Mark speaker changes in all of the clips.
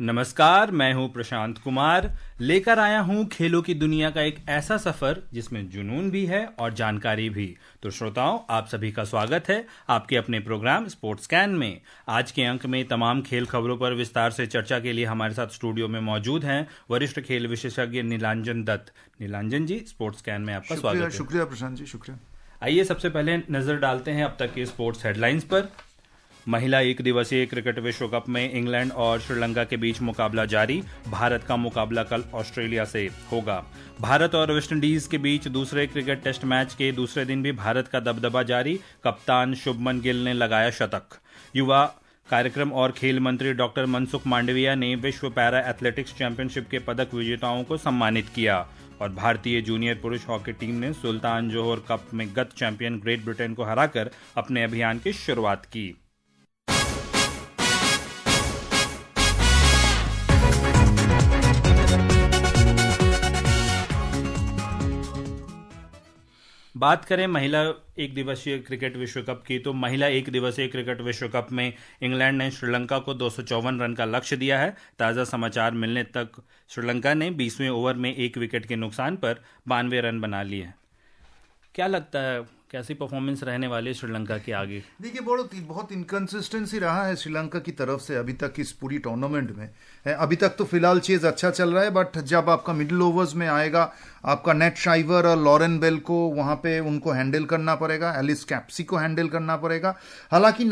Speaker 1: नमस्कार, मैं हूं प्रशांत कुमार। लेकर आया हूं खेलों की दुनिया का एक ऐसा सफर जिसमें जुनून भी है और जानकारी भी। तो श्रोताओं, आप सभी का स्वागत है आपके अपने प्रोग्राम स्पोर्ट्स स्कैन में। आज के अंक में तमाम खेल खबरों पर विस्तार से चर्चा के लिए हमारे साथ स्टूडियो में मौजूद हैं वरिष्ठ खेल विशेषज्ञ नीलांजन दत्त। नीलांजन जी, स्पोर्ट्स स्कैन में आपका स्वागत है।
Speaker 2: शुक्रिया प्रशांत जी, शुक्रिया।
Speaker 1: आइए सबसे पहले नजर डालते हैं अब तक के स्पोर्ट्स हेडलाइंस पर। महिला एक दिवसीय क्रिकेट विश्व कप में इंग्लैंड और श्रीलंका के बीच मुकाबला जारी। भारत का मुकाबला कल ऑस्ट्रेलिया से होगा। भारत और वेस्टइंडीज के बीच दूसरे क्रिकेट टेस्ट मैच के दूसरे दिन भी भारत का दबदबा जारी। कप्तान शुभमन गिल ने लगाया शतक। युवा कार्यक्रम और खेल मंत्री डॉक्टर मनसुख मांडविया ने विश्व पैरा एथलेटिक्स चैंपियनशिप के पदक विजेताओं को सम्मानित किया। और भारतीय जूनियर पुरुष हॉकी टीम ने सुल्तान जोहर कप में गत चैंपियन ग्रेट ब्रिटेन को हराकर अपने अभियान की शुरुआत की। बात करें महिला एक दिवसीय क्रिकेट विश्व कप की, तो महिला एक दिवसीय क्रिकेट विश्व कप में इंग्लैंड ने श्रीलंका को 254 रन का लक्ष्य दिया है। ताज़ा समाचार मिलने तक श्रीलंका ने 20वें ओवर में 1 विकेट के नुकसान पर 92 रन बना लिए हैं। क्या लगता है, कैसी परफॉर्मेंस रहने वाली है श्रीलंका के आगे?
Speaker 2: देखिए, बहुत इनकंसिस्टेंसी रहा है श्रीलंका की तरफ से अभी तक इस पूरी टूर्नामेंट में। अभी तक तो फिलहाल चीज अच्छा चल रहा है, बट जब आपका मिडिल ओवर्स में आएगा, आपका नेट शाइवर और लॉरेन बेल को वहां पे उनको हैंडल करना पड़ेगा, एलिस कैप्सी को हैंडल करना पड़ेगा। हालांकि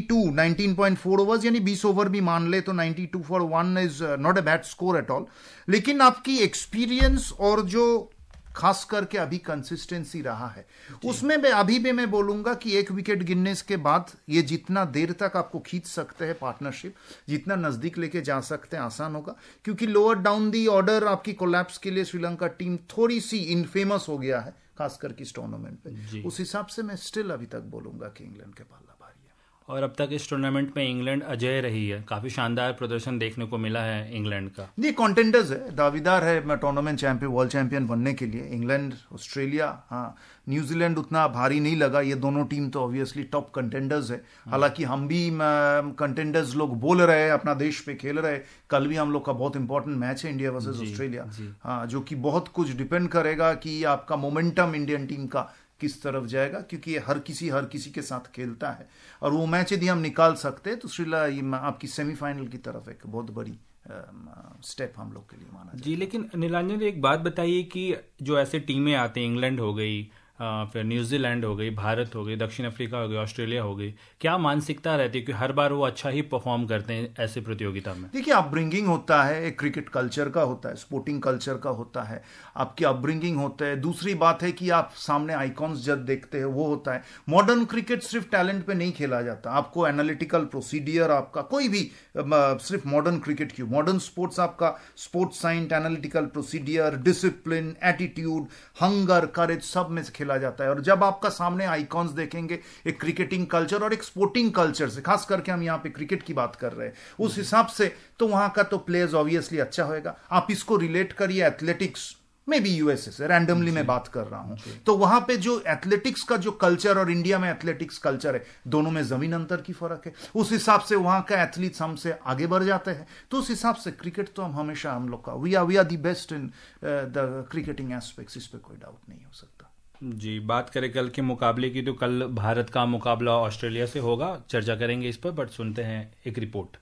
Speaker 2: 19.4 ओवर्स यानी 20 ओवर भी मान ले तो 92 for 1 is not a bad score at all. लेकिन आपकी एक्सपीरियंस और जो खास करके अभी कंसिस्टेंसी रहा है उसमें मैं बोलूंगा कि 1 विकेट गिरने के बाद ये जितना देर तक आपको खींच सकते हैं पार्टनरशिप, जितना नजदीक लेके जा सकते हैं, आसान होगा। क्योंकि लोअर डाउन दी ऑर्डर आपकी कोलैप्स के लिए श्रीलंका टीम थोड़ी सी इनफेमस हो गया है, खासकर की इस टूर्नामेंट पे। उस हिसाब से मैं स्टिल अभी तक बोलूंगा कि इंग्लैंड के पाला भारी है।
Speaker 1: और अब तक इस टूर्नामेंट में इंग्लैंड अजेय रही है। काफी शानदार प्रदर्शन देखने को मिला है इंग्लैंड का।
Speaker 2: ये कॉन्टेंडर्स है, दावेदार है टूर्नामेंट चैंपियन, वर्ल्ड चैंपियन बनने के लिए। इंग्लैंड, ऑस्ट्रेलिया, हाँ, न्यूजीलैंड उतना भारी नहीं लगा। ये दोनों टीम तो ऑब्वियसली टॉप कंटेंडर्स है। हालांकि हम भी कंटेंडर्स लोग बोल रहे हैं, अपना देश पे खेल रहे हैं। कल भी हम लोग का बहुत इंपॉर्टेंट मैच है, इंडिया वर्सेस ऑस्ट्रेलिया, हाँ, जो कि बहुत कुछ डिपेंड करेगा कि आपका मोमेंटम इंडियन टीम का किस तरफ जाएगा, क्योंकि ये हर किसी के साथ खेलता है। और वो मैच यदि हम निकाल सकते हैं तो श्रीलंका आपकी सेमीफाइनल की तरफ एक बहुत बड़ी स्टेप हम लोग के लिए माना जाए।
Speaker 1: जी, लेकिन नीलांजन जी, एक बात बताइए कि जो ऐसे टीमें आती हैं, इंग्लैंड हो गई, फिर न्यूजीलैंड हो गई, भारत हो गई, दक्षिण अफ्रीका हो गई, ऑस्ट्रेलिया हो गई, क्या मानसिकता रहती है कि हर बार वो अच्छा ही परफॉर्म करते हैं ऐसे प्रतियोगिता में?
Speaker 2: देखिए, अपब्रिंगिंग होता है, एक क्रिकेट कल्चर का होता है, स्पोर्टिंग कल्चर का होता है, आपकी अपब्रिंगिंग होता है। दूसरी बात है कि आप सामने आइकॉन्स जब देखते हैं वो होता है। मॉडर्न क्रिकेट सिर्फ टैलेंट पे नहीं खेला जाता, आपको एनालिटिकल प्रोसीडियर, आपका कोई भी सिर्फ मॉडर्न क्रिकेट क्यों, मॉडर्न स्पोर्ट्स आपका sports science, analytical procedure, discipline, attitude, hunger, courage सब में खेला जाता है। और जब आपका सामने आइकॉन्स देखेंगे एक क्रिकेटिंग कल्चर और एक स्पोर्टिंग कल्चर से, खास करके हम यहां पे क्रिकेट की बात कर रहे हैं, उस हिसाब से तो वहां का तो प्लेयर्स ऑब्वियसली अच्छा होएगा। आप इसको रिलेट करिए एथलेटिक्स में भी, यूएसए से रैंडमली मैं बात कर रहा हूं, तो वहां पे जो एथलेटिक्स का जो कल्चर और इंडिया में एथलेटिक्स कल्चर है, दोनों में जमीन अंतर की फर्क है। उस हिसाब से वहां का एथलीट्स हमसे आगे बढ़ जाते हैं। तो उस हिसाब से क्रिकेट तो हम हमेशा हम लोग का we are the best in the cricketing aspects, इस पर कोई डाउट नहीं हो सकता।
Speaker 1: जी, बात करें कल के मुकाबले की, तो कल भारत का मुकाबला ऑस्ट्रेलिया से होगा। चर्चा करेंगे इस पर, बट सुनते हैं एक रिपोर्ट।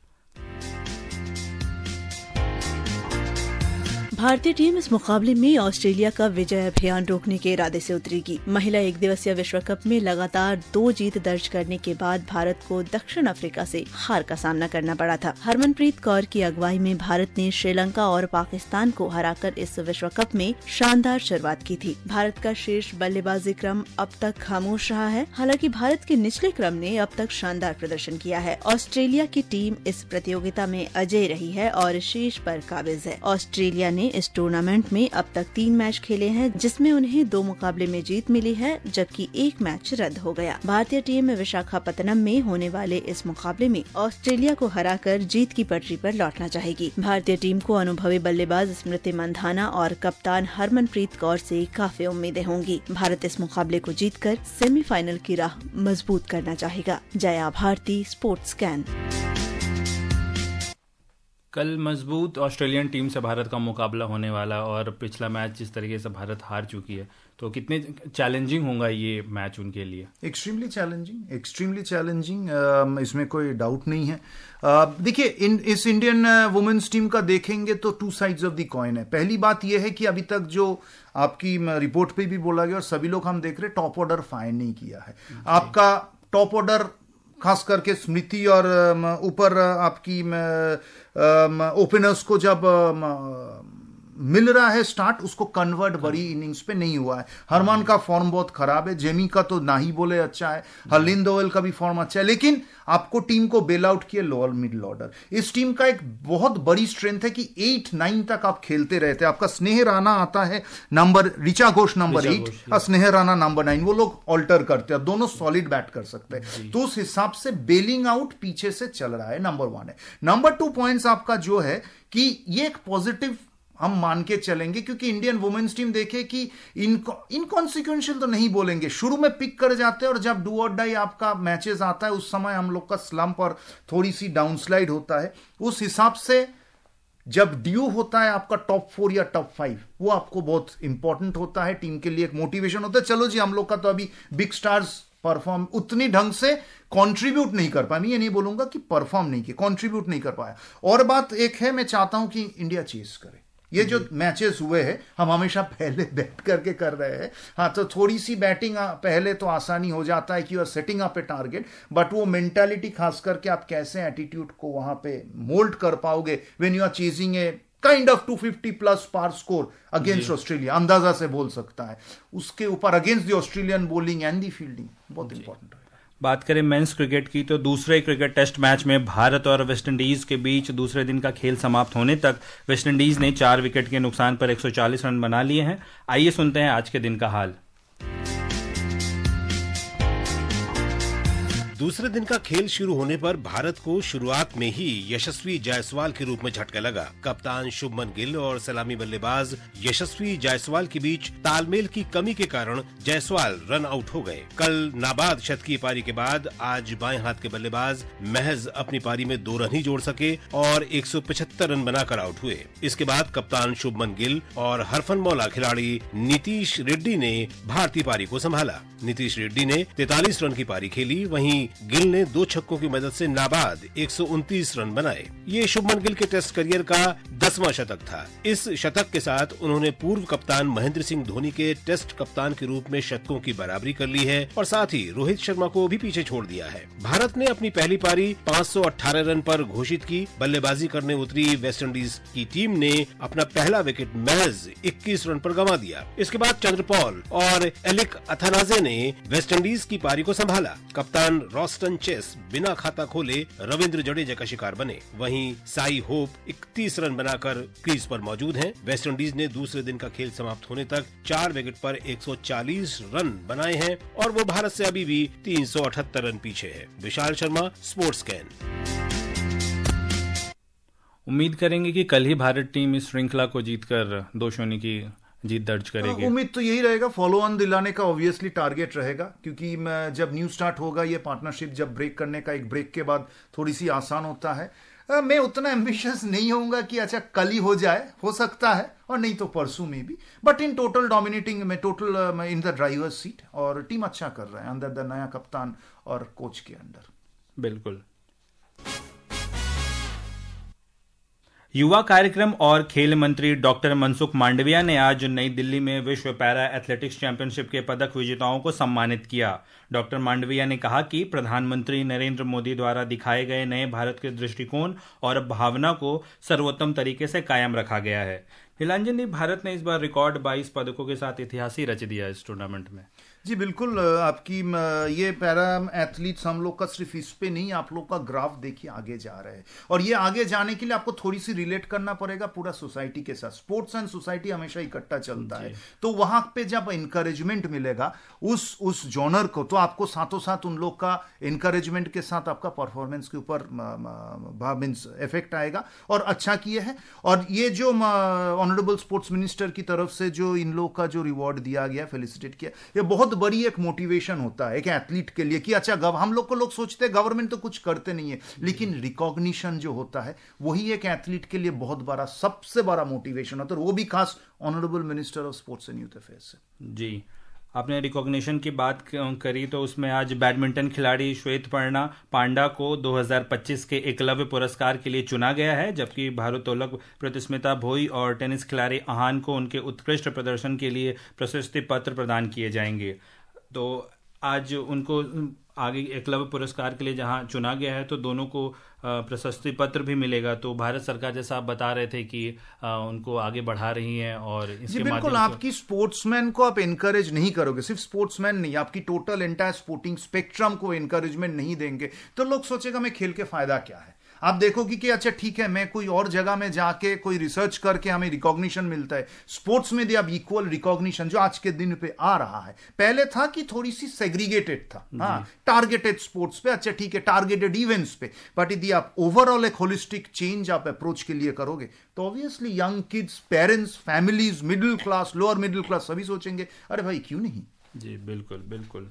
Speaker 3: भारतीय टीम इस मुकाबले में ऑस्ट्रेलिया का विजय अभियान रोकने के इरादे से उतरेगी। महिला एक दिवसीय विश्व कप में लगातार 2 जीत दर्ज करने के बाद भारत को दक्षिण अफ्रीका से हार का सामना करना पड़ा था। हरमनप्रीत कौर की अगुवाई में भारत ने श्रीलंका और पाकिस्तान को हराकर इस विश्व कप में शानदार शुरुआत की थी। भारत का शीर्ष बल्लेबाजी क्रम अब तक खामोश रहा है। हालांकि भारत के निचले क्रम ने अब तक शानदार प्रदर्शन किया है। ऑस्ट्रेलिया की टीम इस प्रतियोगिता में अजेय रही है और शीर्ष पर काबिज है। ऑस्ट्रेलिया ने इस टूर्नामेंट में अब तक 3 मैच खेले हैं, जिसमें उन्हें 2 मुकाबले में जीत मिली है, जबकि 1 मैच रद्द हो गया। भारतीय टीम विशाखापत्तनम में होने वाले इस मुकाबले में ऑस्ट्रेलिया को हराकर जीत की पटरी पर लौटना चाहेगी। भारतीय टीम को अनुभवी बल्लेबाज स्मृति मंधाना और कप्तान हरमनप्रीत कौर से काफी उम्मीदें होंगी। भारत इस मुकाबले को जीतकर सेमीफाइनल की राह मजबूत करना चाहेगा। Jaya Bharati, sports scan.
Speaker 1: कल मजबूत ऑस्ट्रेलियन टीम से भारत का मुकाबला होने वाला, और पिछला मैच जिस तरीके से भारत हार चुकी है, तो कितने चैलेंजिंग होगा ये मैच उनके लिए?
Speaker 2: एक्सट्रीमली चैलेंजिंग, इसमें कोई डाउट नहीं है। देखिए, इस इंडियन वुमेन्स टीम का देखेंगे तो two sides of the coin है। पहली बात यह है कि अभी तक जो आपकी रिपोर्ट पे भी बोला गया और सभी लोग हम देख रहे, टॉप ऑर्डर फाइन नहीं किया है। आपका टॉप ऑर्डर खास करके स्मृति और ऊपर आपकी ओपनर्स को जब मिल रहा है स्टार्ट, उसको कन्वर्ट बड़ी इनिंग्स पे नहीं हुआ है। हरमान का फॉर्म बहुत खराब है, जेमी का तो ना ही बोले अच्छा है, हरलिन दोवेल का भी फॉर्म अच्छा है, लेकिन आपको टीम को बेल आउट किए लोअर मिडिल ऑर्डर। इस टीम का एक बहुत बड़ी स्ट्रेंथ है कि 8-9 तक आप खेलते रहते हैं। आपका स्नेह राणा आता है नंबर, ऋचा घोष नंबर 8 और स्नेह राणा नंबर 9, वो लोग ऑल्टर करते हैं, दोनों सॉलिड बैट कर सकते हैं। तो उस हिसाब से बेलिंग आउट पीछे से चल रहा है, नंबर 1 है। नंबर 2 पॉइंट्स आपका जो है कि ये एक पॉजिटिव हम मान के चलेंगे, क्योंकि इंडियन वुमेन्स टीम देखे कि इनकॉन्सिक्वेंशियल तो नहीं बोलेंगे, शुरू में पिक कर जाते हैं और जब डू और डाई आपका मैचेस आता है उस समय हम लोग का स्लंप और थोड़ी सी डाउनस्लाइड होता है। उस हिसाब से जब ड्यू होता है आपका टॉप 4 या टॉप 5, वो आपको बहुत इंपॉर्टेंट होता है, टीम के लिए एक मोटिवेशन होता है। चलो जी, हम लोग का तो अभी बिग स्टार्स परफॉर्म उतनी ढंग से कंट्रीब्यूट नहीं कर पाया, मैं ये नहीं बोलूंगा कि परफॉर्म नहीं किया, कंट्रीब्यूट नहीं कर पाया। और बात एक है, मैं चाहता हूं कि इंडिया चेस करे। ये जो मैचेस हुए हैं हम हमेशा पहले बैट करके कर रहे हैं, हाँ, तो थोड़ी सी बैटिंग पहले तो आसानी हो जाता है कि you are setting up a target, but वो मेंटालिटी खास करके आप कैसे एटीट्यूड को वहां पे मोल्ड कर पाओगे when you are chasing a kind of 250+ par score against Australia, अंदाजा से बोल सकता है, उसके ऊपर against the Australian bowling and the fielding बहुत इंपॉर्टेंट है।
Speaker 1: बात करें मेंस क्रिकेट की, तो दूसरे क्रिकेट टेस्ट मैच में भारत और वेस्टइंडीज के बीच दूसरे दिन का खेल समाप्त होने तक वेस्टइंडीज ने 4 विकेट के नुकसान पर 140 रन बना लिए हैं। आइए सुनते हैं आज के दिन का हाल।
Speaker 4: दूसरे दिन का खेल शुरू होने पर भारत को शुरुआत में ही यशस्वी जायसवाल के रूप में झटका लगा। कप्तान शुभमन गिल और सलामी बल्लेबाज यशस्वी जायसवाल के बीच तालमेल की कमी के कारण जायसवाल रन आउट हो गए। कल नाबाद शतकीय पारी के बाद आज बाएं हाथ के बल्लेबाज महज अपनी पारी में 2 रन ही जोड़ सके और 175 रन बनाकर आउट हुए। इसके बाद कप्तान शुभमन गिल और हरफनमौला खिलाड़ी नीतीश रेड्डी ने भारतीय पारी को संभाला। नीतीश रेड्डी ने 43 रन की पारी खेली, वहीं गिल ने 2 छक्कों की मदद से नाबाद 129 रन बनाए। ये शुभमन गिल के टेस्ट करियर का 10वां शतक था। इस शतक के साथ उन्होंने पूर्व कप्तान महेंद्र सिंह धोनी के टेस्ट कप्तान के रूप में शतकों की बराबरी कर ली है और साथ ही रोहित शर्मा को भी पीछे छोड़ दिया है। भारत ने अपनी पहली पारी 518 रन पर घोषित की। बल्लेबाजी करने उतरी वेस्टइंडीज की टीम ने अपना पहला विकेट महज 21 रन पर गंवा दिया। इसके बाद चंद्रपॉल और एलिक अथानाजे ने वेस्टइंडीज की पारी को संभाला। कप्तान रॉस्टन चेस बिना खाता खोले रविंद्र जडेजा का शिकार बने। वहीं साई होप 31 रन बनाकर क्रीज पर मौजूद हैं। वेस्टइंडीज ने दूसरे दिन का खेल समाप्त होने तक 4 विकेट पर 140 रन बनाए हैं और वो भारत से अभी भी 378 रन पीछे है। Vishal Sharma, sports scan.
Speaker 1: उम्मीद करेंगे कि कल ही भारत टीम इस श्रृंखला को जीतकर 2-0 की जीत दर्ज करेगी।
Speaker 2: उम्मीद तो यही रहेगा, फॉलो ऑन दिलाने का ऑब्वियसली टारगेट रहेगा, क्योंकि जब न्यू स्टार्ट होगा ये पार्टनरशिप, जब ब्रेक करने का एक ब्रेक के बाद थोड़ी सी आसान होता है। मैं उतना एम्बिशियस नहीं होऊंगा कि अच्छा कल ही हो जाए, हो सकता है और नहीं तो परसों में भी, बट इन टोटल डोमिनेटिंग में total in the driver's seat, और टीम अच्छा कर रहा है अंदर द नया कप्तान और कोच के अंडर।
Speaker 1: बिल्कुल। युवा कार्यक्रम और खेल मंत्री डॉक्टर मनसुख मांडविया ने आज नई दिल्ली में विश्व पैरा एथलेटिक्स चैंपियनशिप के पदक विजेताओं को सम्मानित किया। डॉक्टर मांडविया ने कहा कि प्रधानमंत्री नरेंद्र मोदी द्वारा दिखाए गए नए भारत के दृष्टिकोण और भावना को सर्वोत्तम तरीके से कायम रखा गया है। नीलांजन, भारत ने इस बार रिकॉर्ड 22 पदकों के साथ इतिहास ही रच दिया इस टूर्नामेंट में।
Speaker 2: जी बिल्कुल, आपकी ये पैरा एथलीट्स हम लोग का सिर्फ इस पे नहीं, आप लोग का ग्राफ देखिए आगे जा रहे हैं, और ये आगे जाने के लिए आपको थोड़ी सी रिलेट करना पड़ेगा पूरा सोसाइटी के साथ। स्पोर्ट्स एंड सोसाइटी हमेशा इकट्ठा चलता है, तो वहां पे जब इंकरेजमेंट मिलेगा उस जॉनर को, तो आपको साथों साथ उन लोग का इंकरेजमेंट के साथ आपका परफॉर्मेंस के ऊपर मींस इफेक्ट आएगा, और अच्छा किए है। और ये जो ऑनरेबल स्पोर्ट्स मिनिस्टर की तरफ से जो इन लोग का जो रिवॉर्ड दिया गया, फेलिसिटेट किया, ये बहुत बहुत बड़ी एक मोटिवेशन होता है एक एथलीट के लिए कि अच्छा हम लोग सोचते हैं गवर्नमेंट तो कुछ करते नहीं है, लेकिन रिकॉग्निशन जो होता है वही एक एथलीट के लिए बहुत बड़ा सबसे बड़ा मोटिवेशन होता है, वो भी खास honourable minister of sports and youth affairs से।
Speaker 1: जी, आपने रिकॉग्निशन की बात करी तो उसमें आज बैडमिंटन खिलाड़ी श्वेत पांडा को 2025 के एकलव्य पुरस्कार के लिए चुना गया है, जबकि भारोत्तोलक प्रतिस्मिता भोई और टेनिस खिलाड़ी आहान को उनके उत्कृष्ट प्रदर्शन के लिए प्रशस्ति पत्र प्रदान किए जाएंगे। तो आज उनको आगे एकलव्य पुरस्कार के लिए जहां चुना गया है तो दोनों को प्रशस्ति पत्र भी मिलेगा। तो भारत सरकार, जैसा आप बता रहे थे कि उनको आगे बढ़ा रही है और इसके
Speaker 2: बिल्कुल आपकी स्पोर्ट्समैन को आप एनकरेज नहीं करोगे, सिर्फ स्पोर्ट्समैन नहीं, आपकी टोटल एंटायर स्पोर्टिंग स्पेक्ट्रम को एनकरेजमेंट नहीं देंगे तो लोग सोचेगा मैं खेल के फायदा क्या है। आप देखोगे कि अच्छा ठीक है मैं कोई और जगह में जाके कोई रिसर्च करके हमें रिकॉग्निशन मिलता है, स्पोर्ट्स में भी अब इक्वल रिकॉग्निशन जो आज के दिन पे आ रहा है, पहले था कि थोड़ी सी सेग्रीगेटेड था, हाँ टारगेटेड स्पोर्ट्स पे, अच्छा ठीक है टारगेटेड इवेंट्स पे, बट यदि आप ओवरऑल एक होलिस्टिक चेंज आप अप्रोच के लिए करोगे तो obviously young kids, parents, families, middle class, lower middle class सभी सोचेंगे अरे भाई क्यों नहीं।
Speaker 1: जी बिल्कुल बिल्कुल।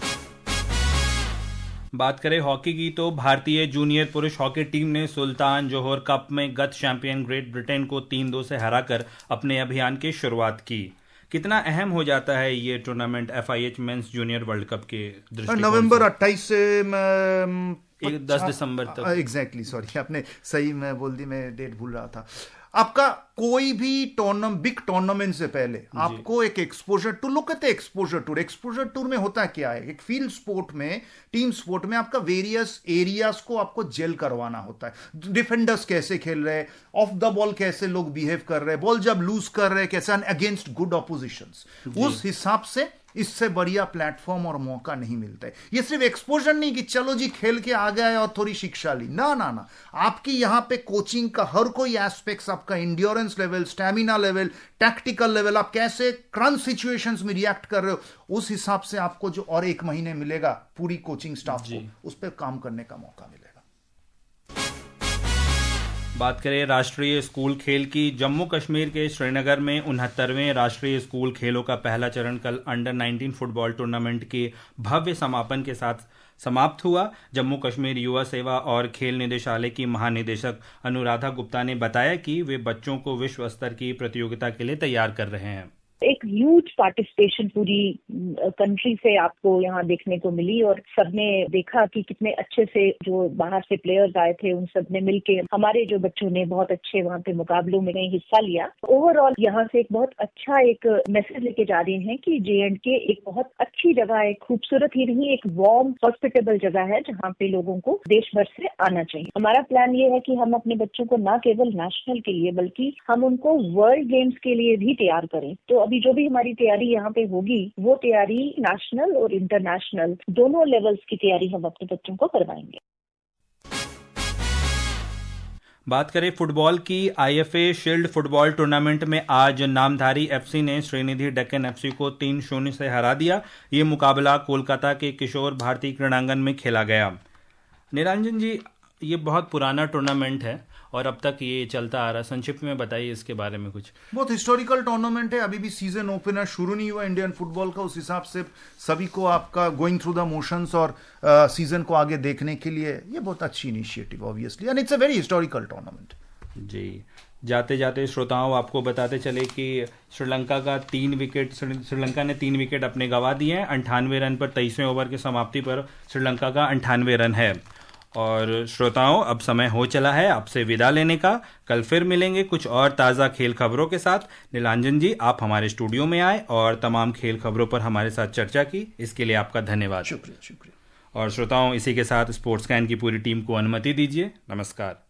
Speaker 1: बात करें हॉकी की तो भारतीय जूनियर पुरुष हॉकी टीम ने सुल्तान जोहर कप में गत चैंपियन ग्रेट ब्रिटेन को 3-2 से हराकर अपने अभियान की शुरुआत की। कितना अहम हो जाता है ये tournament FIH men's junior world cup के दृष्टिकोण?
Speaker 2: नवंबर 28 से
Speaker 1: 10 दिसंबर तक।
Speaker 2: एग्जैक्टली, सॉरी आपने सही मैं बोल दी, मैं डेट भूल रहा था। आपका कोई भी बिग टूर्नामेंट से पहले आपको एक exposure tour, look at the exposure tour में होता क्या है, एक फील्ड स्पोर्ट में, टीम स्पोर्ट में आपका वेरियस एरियाज को आपको जेल करवाना होता है। डिफेंडर्स कैसे खेल रहे हैं, ऑफ द बॉल कैसे लोग बिहेव कर रहे हैं, बॉल जब लूज कर रहे हैं कैसे, अगेंस्ट गुड ऑपोजिशंस, उस हिसाब से इससे बढ़िया प्लेटफॉर्म और मौका नहीं मिलता है। ये सिर्फ एक्सपोजर नहीं कि चलो जी खेल के आ गए और थोड़ी शिक्षा ली, ना ना ना, आपकी यहां पे कोचिंग का हर कोई एस्पेक्ट्स, आपका endurance level, stamina level, tactical level, आप कैसे क्रंच सिचुएशंस में रिएक्ट कर रहे हो, उस हिसाब से आपको जो और 1 महीने मिलेगा पूरी कोचिंग स्टाफ को उस पर काम करने का मौका मिलेगा।
Speaker 1: बात करें राष्ट्रीय स्कूल खेल की, जम्मू कश्मीर के श्रीनगर में 69वें राष्ट्रीय स्कूल खेलों का पहला चरण कल अंडर 19 फुटबॉल टूर्नामेंट के भव्य समापन के साथ समाप्त हुआ। जम्मू कश्मीर युवा सेवा और खेल निदेशालय की महानिदेशक अनुराधा गुप्ता ने बताया कि वे बच्चों को विश्व स्तर की प्रतियोगिता के लिए तैयार कर रहे हैं।
Speaker 5: एक ह्यूज पार्टिसिपेशन पूरी कंट्री से आपको यहाँ देखने को मिली और सबने देखा कि कितने अच्छे से जो बाहर से प्लेयर्स आए थे उन सब ने मिलके हमारे जो बच्चों ने बहुत अच्छे वहाँ पे मुकाबलों में हिस्सा लिया। ओवरऑल यहाँ से एक बहुत अच्छा एक मैसेज लेके जा रहे हैं कि J&K एक बहुत अच्छी जगह है, खूबसूरत ही नहीं, एक वार्म हॉस्पिटेबल जगह है जहाँ पे लोगों को देश भर से आना चाहिए। हमारा प्लान ये है कि हम अपने बच्चों को न केवल नेशनल के लिए बल्कि हम उनको वर्ल्ड गेम्स के लिए भी तैयार करें। तो अभी जो भी हमारी तैयारी यहाँ पे होगी वो तैयारी नेशनल और इंटरनेशनल दोनों लेवल्स की तैयारी हम अपने बच्चों को करवाएंगे।
Speaker 1: बात करें फुटबॉल की, IFA शील्ड फुटबॉल टूर्नामेंट में आज नामधारी FC ने श्रीनिधि डेक्कन FC को 3-0 से हरा दिया। ये मुकाबला कोलकाता के किशोर भारती क्रीड़ांगन में खेला गया। निरंजन जी, ये बहुत पुराना टूर्नामेंट है और अब तक ये चलता आ रहा, संक्षिप्त में बताइए इसके बारे में कुछ।
Speaker 2: बहुत हिस्टोरिकल टूर्नामेंट है, अभी भी सीजन ओपनर शुरू नहीं हुआ इंडियन फुटबॉल का, उस हिसाब से सभी को आपका गोइंग थ्रू द मोशंस और सीजन को आगे देखने के लिए ये बहुत अच्छी initiative obviously, and it's a very historical tournament.
Speaker 1: जी, जाते जाते श्रोताओं आपको बताते चले कि श्रीलंका ने 3 विकेट अपने गंवा दिए हैं। 98 रन पर 23वें ओवर की समाप्ति पर श्रीलंका का 98 रन है। और श्रोताओं, अब समय हो चला है आपसे विदा लेने का। कल फिर मिलेंगे कुछ और ताज़ा खेल खबरों के साथ। नीलांजन जी, आप हमारे स्टूडियो में आए और तमाम खेल खबरों पर हमारे साथ चर्चा की, इसके लिए आपका धन्यवाद।
Speaker 2: शुक्रिया।
Speaker 1: और श्रोताओं, इसी के साथ स्पोर्ट्स कैन की पूरी टीम को अनुमति दीजिए। नमस्कार।